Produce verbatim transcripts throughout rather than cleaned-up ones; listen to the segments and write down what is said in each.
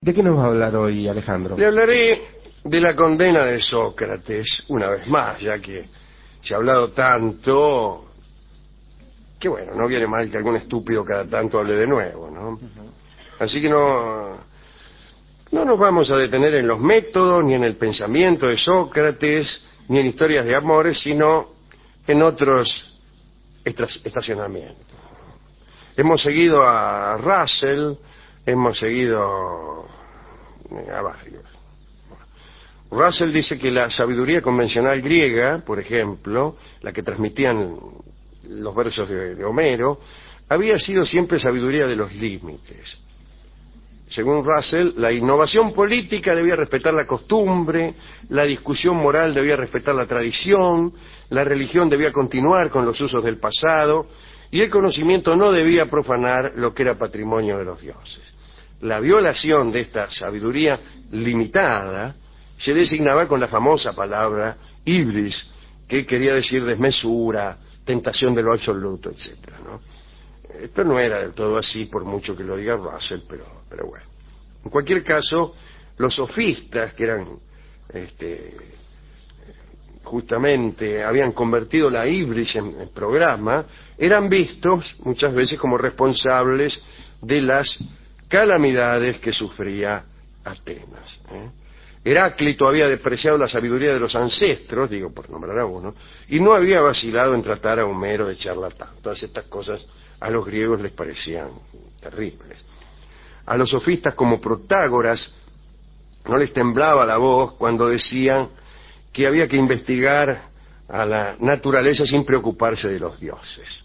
¿De qué nos va a hablar hoy, Alejandro? Le hablaré de la condena de Sócrates, una vez más, ya que se ha hablado tanto, que bueno, no viene mal que algún estúpido cada tanto hable de nuevo, ¿no? Uh-huh. Así que no, no nos vamos a detener en los métodos, ni en el pensamiento de Sócrates, ni en historias de amores, sino en otros estacionamientos. Hemos seguido a Russell, hemos seguido a varios. Russell dice que la sabiduría convencional griega, por ejemplo, la que transmitían los versos de, de Homero, había sido siempre sabiduría de los límites. Según Russell, la innovación política debía respetar la costumbre, la discusión moral debía respetar la tradición, la religión debía continuar con los usos del pasado, y el conocimiento no debía profanar lo que era patrimonio de los dioses. La violación de esta sabiduría limitada se designaba con la famosa palabra ibris, que quería decir desmesura, tentación de lo absoluto, etcétera, ¿no? Esto no era del todo así, por mucho que lo diga Russell, pero, pero bueno. En cualquier caso, los sofistas, que eran este, justamente habían convertido la ibris en, en programa, eran vistos muchas veces como responsables de las calamidades que sufría Atenas, ¿eh? Heráclito había despreciado la sabiduría de los ancestros, digo por nombrar a uno, y no había vacilado en tratar a Homero de charlatán. Todas estas cosas a los griegos les parecían terribles. A los sofistas como Protágoras no les temblaba la voz cuando decían que había que investigar a la naturaleza sin preocuparse de los dioses.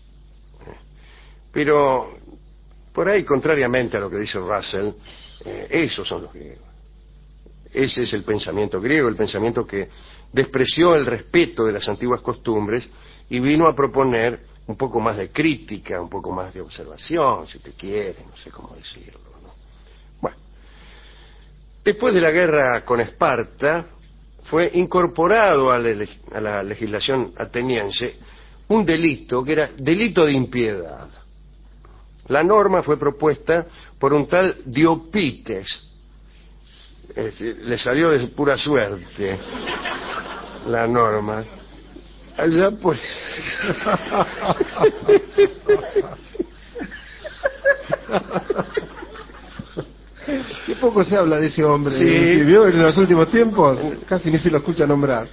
Pero por ahí, contrariamente a lo que dice Russell, eh, esos son los griegos. Ese es el pensamiento griego, el pensamiento que despreció el respeto de las antiguas costumbres y vino a proponer un poco más de crítica, un poco más de observación, si te quiere, no sé cómo decirlo, ¿no? Bueno, después de la guerra con Esparta, fue incorporado a la, a la legislación ateniense un delito que era delito de impiedad. La norma fue propuesta por un tal Diopites. Es decir, le salió de pura suerte la norma. Allá por... Qué poco se habla de ese hombre. Sí. ¿Vio en los últimos tiempos? Casi ni se lo escucha nombrar.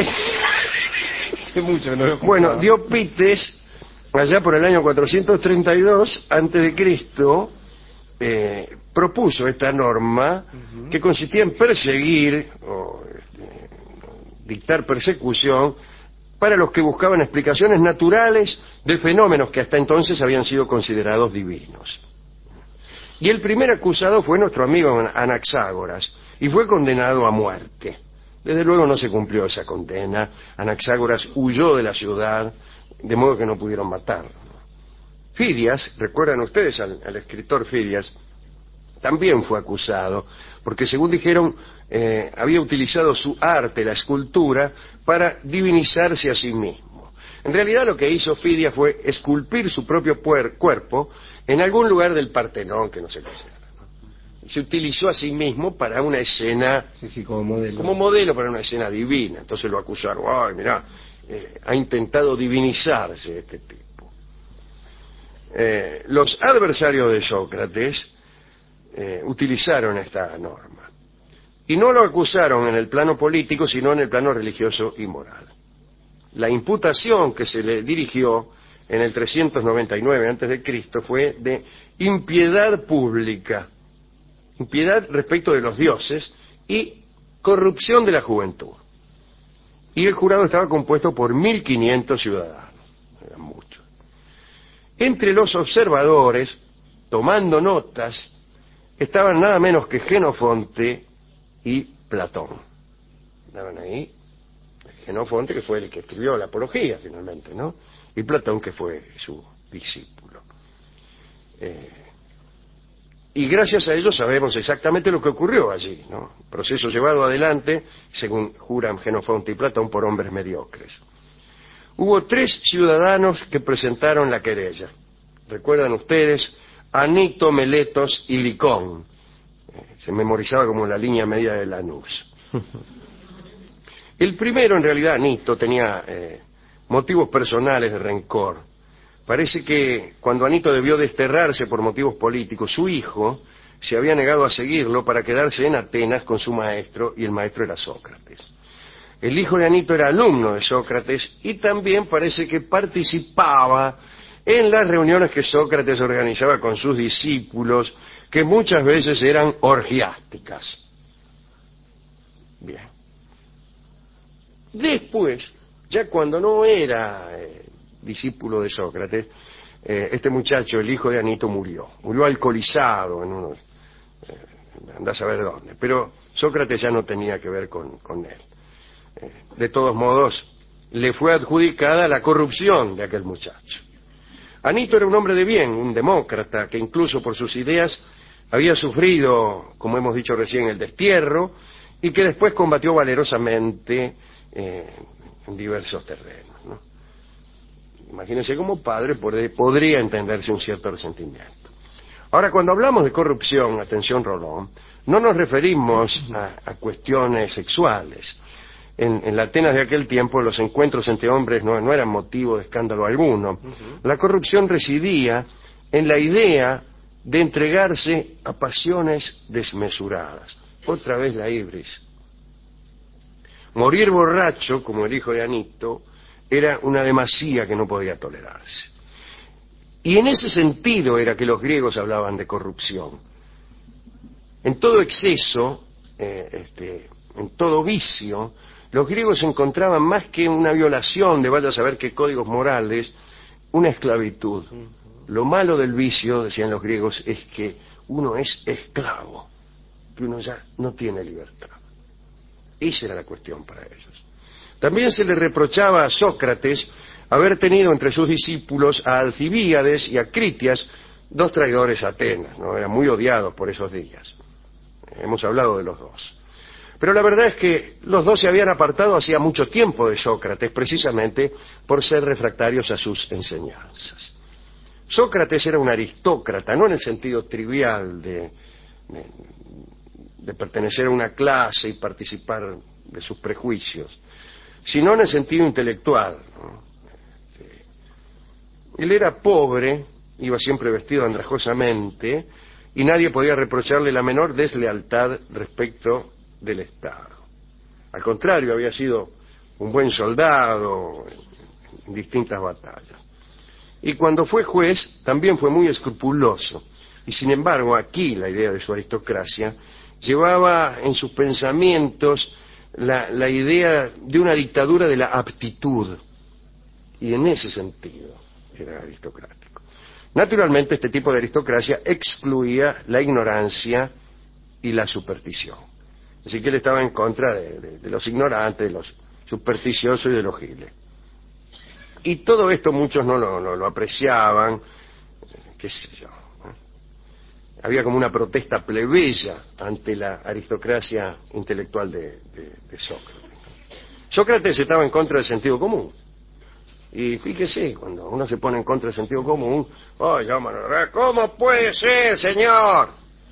Mucho que no lo bueno, Diopites, allá por el año cuatrocientos treinta y dos antes de Cristo, eh, propuso esta norma, uh-huh, que consistía en perseguir o este, dictar persecución para los que buscaban explicaciones naturales de fenómenos que hasta entonces habían sido considerados divinos. Y el primer acusado fue nuestro amigo Anaxágoras, y fue condenado a muerte. Desde luego no se cumplió esa condena. Anaxágoras huyó de la ciudad, de modo que no pudieron matarlo. Fidias, recuerdan ustedes al, al escritor Fidias, también fue acusado, porque según dijeron, eh, había utilizado su arte, la escultura, para divinizarse a sí mismo. En realidad lo que hizo Fidias fue esculpir su propio puer- cuerpo en algún lugar del Partenón, que no sé qué será, ¿no? Se utilizó a sí mismo para una escena, sí, sí, como modelo. como modelo para una escena divina. Entonces lo acusaron, ay, mirá, eh, ha intentado divinizarse este tipo. Eh, los adversarios de Sócrates eh, utilizaron esta norma. Y no lo acusaron en el plano político, sino en el plano religioso y moral. La imputación que se le dirigió en el trescientos noventa y nueve antes de Cristo fue de impiedad pública, impiedad respecto de los dioses y corrupción de la juventud. Y el jurado estaba compuesto por mil quinientos ciudadanos, eran muchos. Entre los observadores, tomando notas, estaban nada menos que Jenofonte y Platón. Estaban ahí Jenofonte, que fue el que escribió la Apología finalmente, ¿no? Y Platón, que fue su discípulo. Eh, y gracias a ellos sabemos exactamente lo que ocurrió allí, ¿no? Proceso llevado adelante, según juran Jenofonte y Platón, por hombres mediocres. Hubo tres ciudadanos que presentaron la querella. ¿Recuerdan ustedes? Anito, Meletos y Licón. Eh, se memorizaba como la línea media de Lanús. El primero, en realidad, Anito, tenía eh, motivos personales de rencor. Parece que cuando Anito debió desterrarse por motivos políticos, su hijo se había negado a seguirlo para quedarse en Atenas con su maestro, y el maestro era Sócrates. El hijo de Anito era alumno de Sócrates y también parece que participaba en las reuniones que Sócrates organizaba con sus discípulos, que muchas veces eran orgiásticas. Bien. Después, ya cuando no era eh, discípulo de Sócrates, eh, este muchacho, el hijo de Anito, murió. Murió alcoholizado en unos... Eh, andás a ver dónde. Pero Sócrates ya no tenía que ver con, con él. Eh, de todos modos, le fue adjudicada la corrupción de aquel muchacho. Anito era un hombre de bien, un demócrata, que incluso por sus ideas había sufrido, como hemos dicho recién, el destierro, y que después combatió valerosamente eh, en diversos terrenos, ¿no? Imagínense, como padre podría entenderse un cierto resentimiento. Ahora, cuando hablamos de corrupción, atención Rolón, no nos referimos a, a cuestiones sexuales. En, en la Atenas de aquel tiempo los encuentros entre hombres no, no eran motivo de escándalo alguno. Uh-huh. La corrupción residía en la idea de entregarse a pasiones desmesuradas. Otra vez la ibris. Morir borracho, como el hijo de Anito, era una demasía que no podía tolerarse. Y en ese sentido era que los griegos hablaban de corrupción. En todo exceso, eh, este, en todo vicio, los griegos encontraban más que una violación de vaya a saber qué códigos morales, una esclavitud. Lo malo del vicio, decían los griegos, es que uno es esclavo, que uno ya no tiene libertad. Esa era la cuestión para ellos. También se le reprochaba a Sócrates haber tenido entre sus discípulos a Alcibíades y a Critias, dos traidores a Atenas, ¿no? Eran muy odiados por esos días. Hemos hablado de los dos. Pero la verdad es que los dos se habían apartado hacía mucho tiempo de Sócrates, precisamente por ser refractarios a sus enseñanzas. Sócrates era un aristócrata, no en el sentido trivial de, de, de pertenecer a una clase y participar de sus prejuicios, sino en el sentido intelectual, ¿no? Él era pobre, iba siempre vestido andrajosamente, y nadie podía reprocharle la menor deslealtad respecto del Estado. Al contrario, había sido un buen soldado en distintas batallas. Y cuando fue juez, también fue muy escrupuloso. Y sin embargo, aquí la idea de su aristocracia llevaba en sus pensamientos la, la idea de una dictadura de la aptitud. Y en ese sentido era aristocrático. Naturalmente, este tipo de aristocracia excluía la ignorancia y la superstición. Así que él estaba en contra de, de, de los ignorantes, de los supersticiosos y de los giles. Y todo esto muchos no lo, no lo apreciaban, qué sé yo, ¿no? Había como una protesta plebeya ante la aristocracia intelectual de, de, de Sócrates. Sócrates estaba en contra del sentido común. Y fíjese, cuando uno se pone en contra del sentido común, oh, ¿cómo puede ser, señor?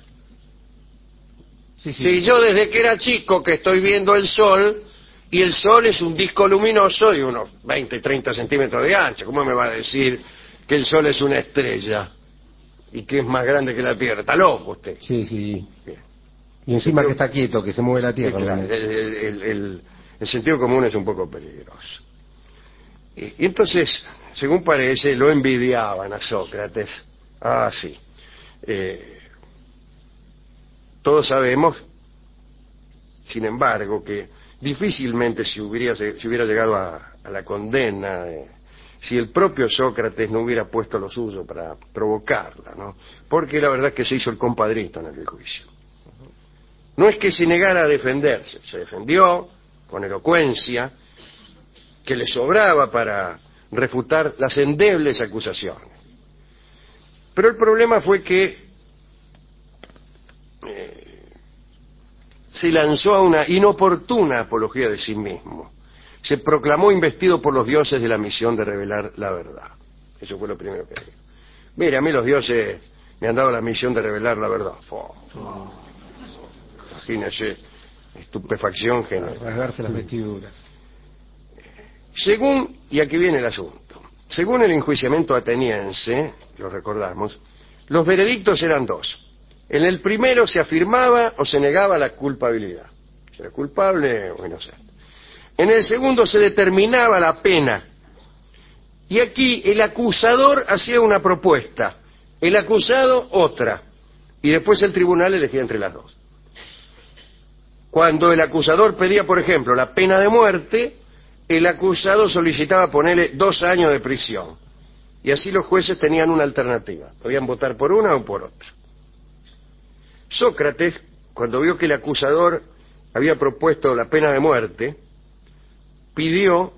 Sí, sí. Si yo desde que era chico que estoy viendo el sol, y el sol es un disco luminoso de unos veinte, treinta centímetros de ancho, ¿cómo me va a decir que el sol es una estrella y que es más grande que la Tierra? ¿Está loco usted? Sí, sí. Bien. Y encima que está quieto, que se mueve la Tierra. Sí, claro, el, el, el, el sentido común es un poco peligroso. Y, y entonces, según parece, lo envidiaban a Sócrates. Ah, sí. Eh, todos sabemos, sin embargo, que difícilmente se hubiera, se hubiera llegado a, a la condena eh, si el propio Sócrates no hubiera puesto lo suyo para provocarla, ¿no? Porque la verdad es que se hizo el compadrito en aquel juicio. No es que se negara a defenderse, se defendió con elocuencia, que le sobraba para refutar las endebles acusaciones. Pero el problema fue que eh, se lanzó a una inoportuna apología de sí mismo. Se proclamó investido por los dioses de la misión de revelar la verdad. Eso fue lo primero que dijo. Mire, a mí los dioses me han dado la misión de revelar la verdad. Oh. imagínese, estupefacción general. Rasgarse las vestiduras. Según, y aquí viene el asunto, según el enjuiciamiento ateniense, lo recordamos, los veredictos eran dos. En el primero se afirmaba o se negaba la culpabilidad. Si era culpable o inocente. En el segundo se determinaba la pena. Y aquí el acusador hacía una propuesta, el acusado otra, y después el tribunal elegía entre las dos. Cuando el acusador pedía, por ejemplo, la pena de muerte, el acusado solicitaba ponerle dos años de prisión. Y así los jueces tenían una alternativa. Podían votar por una o por otra. Sócrates, cuando vio que el acusador había propuesto la pena de muerte, pidió,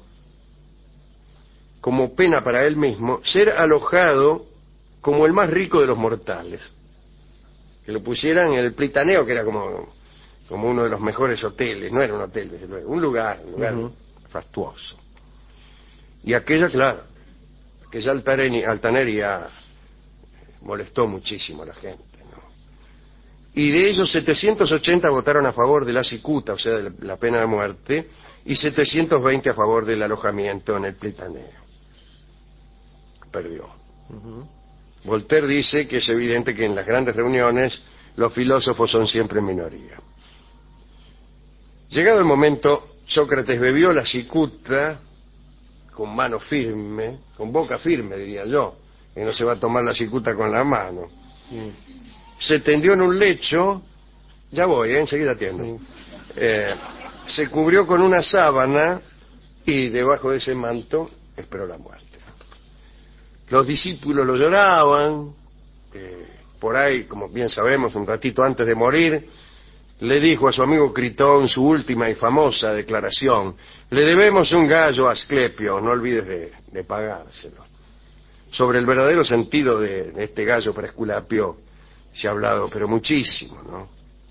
como pena para él mismo, ser alojado como el más rico de los mortales. Que lo pusieran en el Plitaneo, que era como, como uno de los mejores hoteles. No era un hotel, desde luego, un lugar, un lugar uh-huh. fastuoso. Y aquella, claro, aquella altanería, altanería molestó muchísimo a la gente, ¿no? Y de ellos setecientos ochenta votaron a favor de la cicuta, o sea, de la pena de muerte, y setecientos veinte a favor del alojamiento en el Plitaneo. Perdió. Uh-huh. Voltaire dice que es evidente que en las grandes reuniones los filósofos son siempre minoría. Llegado el momento, Sócrates bebió la cicuta con mano firme, con boca firme, diría yo, que no se va a tomar la cicuta con la mano. Sí. Se tendió en un lecho, ya voy, ¿eh? Enseguida atiendo. Sí. Eh, se cubrió con una sábana y debajo de ese manto esperó la muerte. Los discípulos lo lloraban, eh, por ahí, como bien sabemos, un ratito antes de morir, le dijo a su amigo Critón su última y famosa declaración: le debemos un gallo a Asclepio, no olvides de, de pagárselo. Sobre el verdadero sentido de, de este gallo para Esculapio se ha hablado, pero muchísimo, ¿no?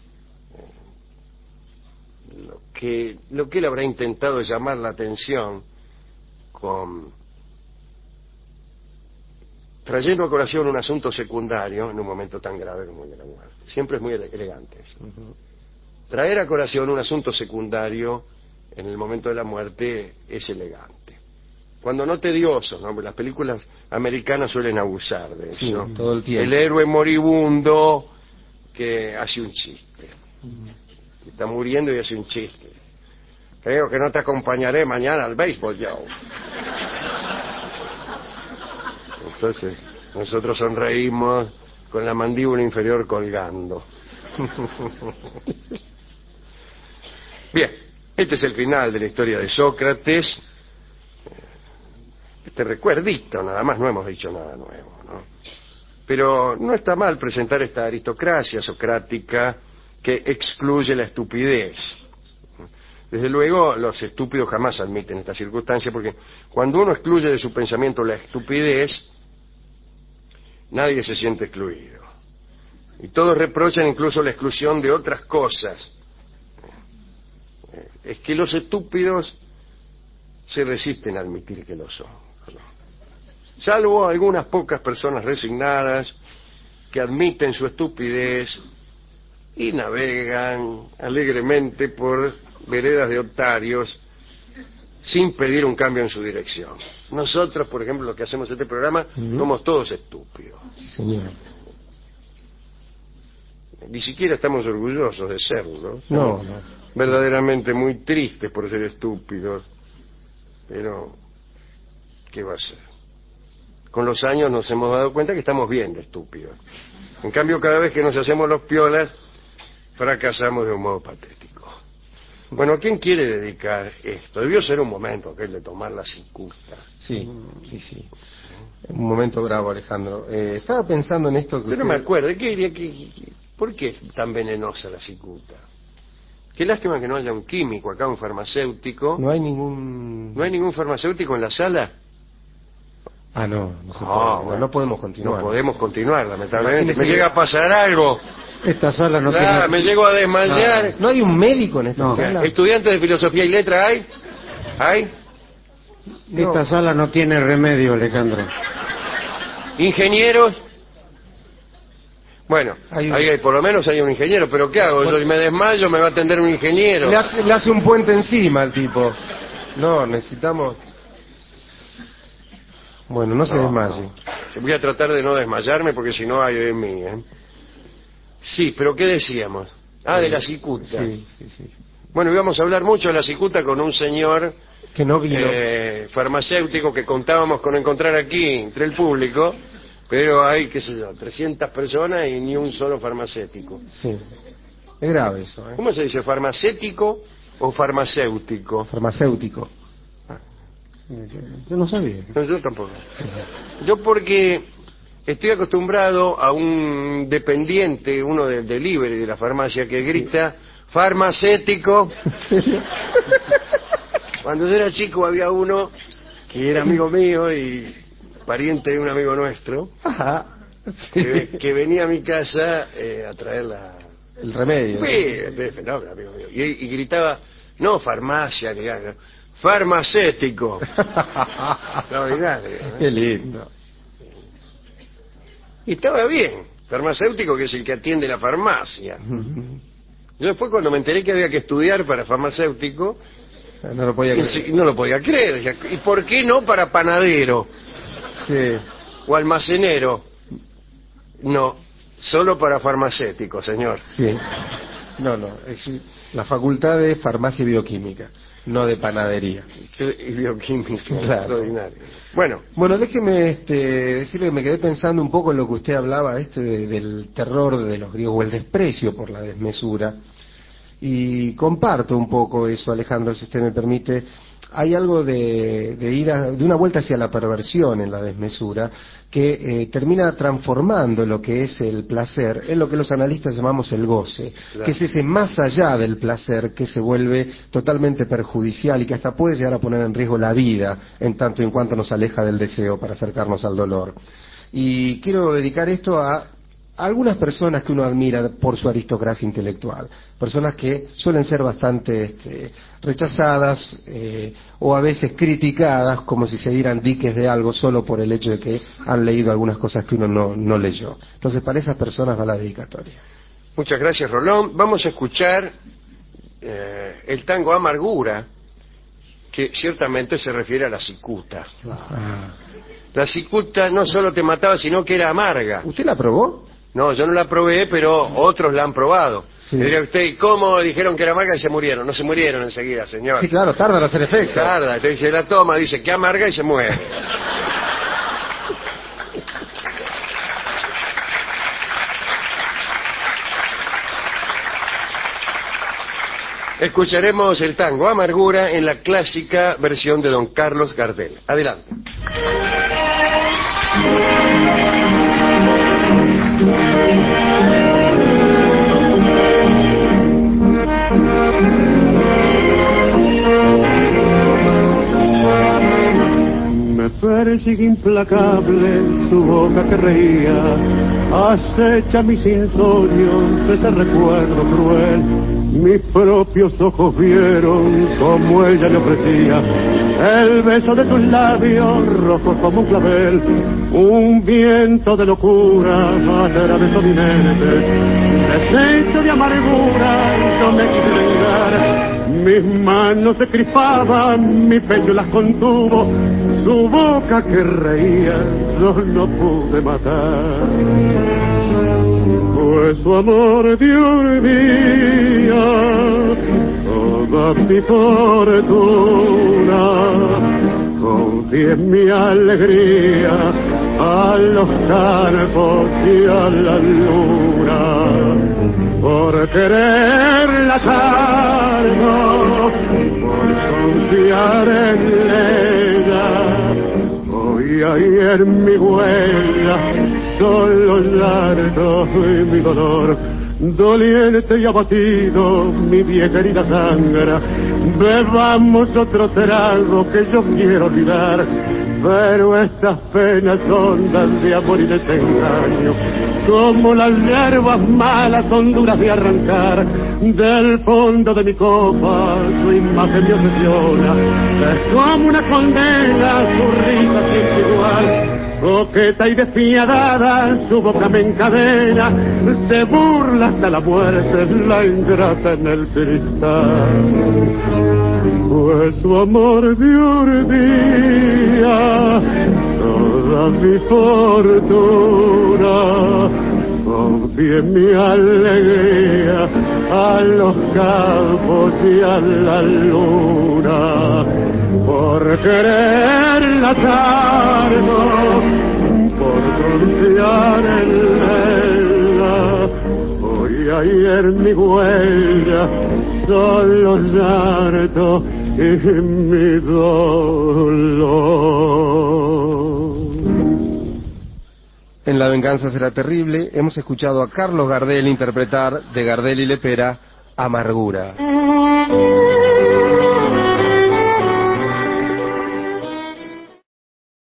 Eh, lo que, lo que él habrá intentado es llamar la atención con... trayendo a colación un asunto secundario en un momento tan grave como el de la muerte. Siempre es muy ele- elegante eso. Uh-huh. Traer a colación un asunto secundario en el momento de la muerte es elegante. Cuando no tedioso, ¿no? Las películas americanas suelen abusar de eso. Sí, todo el tiempo. El héroe moribundo que hace un chiste. Uh-huh. Está muriendo y hace un chiste. Creo que no te acompañaré mañana al béisbol, yo. Entonces, nosotros sonreímos con la mandíbula inferior colgando. Bien, este es el final de la historia de Sócrates. Este recuerdito, nada más, no hemos dicho nada nuevo, ¿no? Pero no está mal presentar esta aristocracia socrática que excluye la estupidez. Desde luego, los estúpidos jamás admiten esta circunstancia, porque cuando uno excluye de su pensamiento la estupidez, nadie se siente excluido. Y todos reprochan incluso la exclusión de otras cosas. Es que los estúpidos se resisten a admitir que lo son, ¿no? Salvo algunas pocas personas resignadas que admiten su estupidez y navegan alegremente por veredas de otarios sin pedir un cambio en su dirección. Nosotros, por ejemplo, los que hacemos este programa, uh-huh. somos todos estúpidos. Sí, señor. Ni siquiera estamos orgullosos de serlo. No, no. Verdaderamente muy tristes por ser estúpidos. Pero, ¿qué va a ser? Con los años nos hemos dado cuenta que estamos bien de estúpidos. En cambio, cada vez que nos hacemos los piolas, fracasamos de un modo patético. Bueno, ¿a quién quiere dedicar esto? Debió ser un momento aquel de tomar la cicuta. Sí, sí, sí. Un momento bravo, Alejandro. Eh, estaba pensando en esto que Yo no usted... me acuerdo. ¿Qué, qué, qué, ¿Por qué es tan venenosa la cicuta? Qué lástima que no haya un químico acá, un farmacéutico. No hay ningún... ¿No hay ningún farmacéutico en la sala? Ah, no, no se Ah, puede. bueno, no podemos continuar. No podemos continuar, lamentablemente. Me que... llega a pasar algo. Esta sala no claro, tiene... me llego a desmayar. No, no hay un médico en esta no. sala. ¿Estudiantes de filosofía y letra hay? ¿Hay? No. Esta sala no tiene remedio, Alejandro. ¿Ingenieros? Bueno, Hay un- ahí por lo menos hay un ingeniero, pero ¿qué hago? Yo me desmayo, me va a atender un ingeniero. Le hace, le hace un puente encima al tipo. No, necesitamos... Bueno, no se No, desmaye. no. Voy a tratar de no desmayarme porque si no hay de mí, ¿eh? Sí, pero ¿qué decíamos? Ah, de la cicuta. Sí, sí, sí. Bueno, íbamos a hablar mucho de la cicuta con un señor Que no vino. eh, farmacéutico que contábamos con encontrar aquí entre el público, pero hay, qué sé yo, trescientas personas y ni un solo farmacéutico. Sí. Es grave eso, ¿eh? ¿Cómo se dice? ¿Farmacéutico o farmacéutico? Farmacéutico. Yo no sabía. No, yo tampoco. Yo porque estoy acostumbrado a un dependiente, uno del delivery de la farmacia, que grita, farmacéutico. Cuando yo era chico había uno que era amigo mío y pariente de un amigo nuestro, Ajá. que, que venía a mi casa eh, a traer la... El remedio. Sí, no, amigo mío. Y, y gritaba, no farmacia, ni nada, farmacéutico. Extraordinario, ¿eh? Qué lindo. Y estaba bien, farmacéutico, que es el que atiende la farmacia. Yo después, cuando me enteré que había que estudiar para farmacéutico, No lo podía y creer. sí, no lo podía creer. Decía, ¿y por qué no para panadero Sí. o almacenero? No, solo para farmacéutico, señor. Sí. No, no. Es la facultad de farmacia y bioquímica, no de panadería. Y bioquímica, Claro. extraordinario. Bueno, Bueno, déjeme este, decirle que me quedé pensando un poco en lo que usted hablaba, este de- del terror de los griegos, o el desprecio por la desmesura. Y comparto un poco eso, Alejandro, si usted me permite. Hay algo de, de ir a- de una vuelta hacia la perversión en la desmesura que eh, termina transformando lo que es el placer en lo que los analistas llamamos el goce, Claro. que es ese más allá del placer que se vuelve totalmente perjudicial y que hasta puede llegar a poner en riesgo la vida en tanto y en cuanto nos aleja del deseo para acercarnos al dolor. Y quiero dedicar esto a algunas personas que uno admira por su aristocracia intelectual, personas que suelen ser bastante este, rechazadas eh, o a veces criticadas como si se dieran diques de algo solo por el hecho de que han leído algunas cosas que uno no, no leyó. Entonces, para esas personas va la dedicatoria. muchas gracias, Rolón. Vamos a escuchar eh, el tango Amargura, que ciertamente se refiere a la cicuta. Ah. La cicuta no solo te mataba, sino que era amarga. ¿Usted la probó? No, yo no la probé, pero otros la han probado. Sí. Le diría usted, ¿y cómo dijeron que era amarga y se murieron? No se murieron enseguida, señor. Sí, claro, tarda en hacer efecto. Tarda, entonces se la toma, dice que amarga y se muere. Escucharemos el tango Amargura en la clásica versión de don Carlos Gardel. Adelante. Me persigue implacable su boca que reía, acecha mis insomnios, ese recuerdo cruel. Mis propios ojos vieron como ella le ofrecía el beso de tus labios rojos como un clavel. Un viento de locura atravesó mi mente, deshecho de amargura, yo me quise vengar. Mis manos se crispaban, mi pecho las contuvo, su boca que reía, yo no pude matar. Pues su amor de un día, toda mi fortuna, confié en mi alegría a los campos y a la luna. Por quererla tanto, por confiar en ella, hoy ahí en mi huella, solo llanto y mi dolor, doliente y abatido, mi bien querida sangre, bebamos otro trago que yo quiero olvidar, pero estas penas hondas de amor y desengaño, como las hierbas malas son duras de arrancar, del fondo de mi copa su imagen me obsesiona, es como una condena su risa sin igual. coqueta y despiadada, su boca me encadena, se burla hasta la muerte, la ingrata en el cristal. Pues su amor de urdía toda mi fortuna, confié mi alegría a los campos y a la luna, por quererla tanto, por confiar en ella. Hoy ayer mi huella, solo llanto y mi dolor. En La venganza será terrible hemos escuchado a Carlos Gardel interpretar de Gardel y Lepera Amargura.